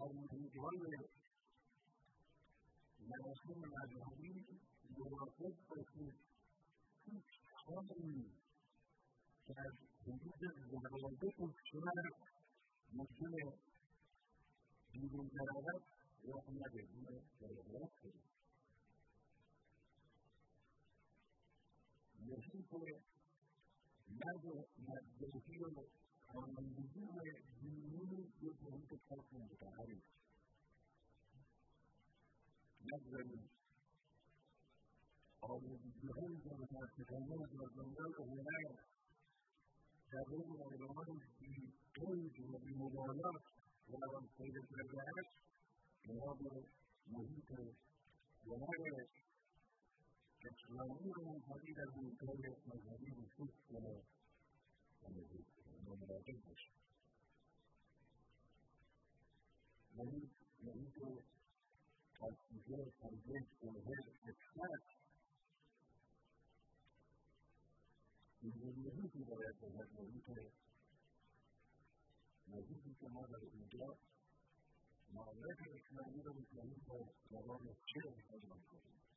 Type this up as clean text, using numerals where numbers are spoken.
فرمودهای مراسم مذهبی موافق باشید هیچ کاری که از حدود ضوابط شرع ممکن بیرون برود راه نده این ضرورت کنید یکی که مرد مذهبی و خانندگی دینی یک محیط خاص متحری نگذارید آلودگی‌هایی که متاسفانه در دنیای هنر در بین آدمان بی‌قید و بی‌مبالات روان پیدا کرده است اینها به محیط هنر اسلامی رو منتقل از محیط‌های مذهبی وجود کنه و مراقب باشه محیط تلفیزه، تنظیم، جمهور، اکثر این محیطی باید باشد محیطی که ما در اینجا معاملات اسلامی رو به محیط زبان شعر استفاده کنیم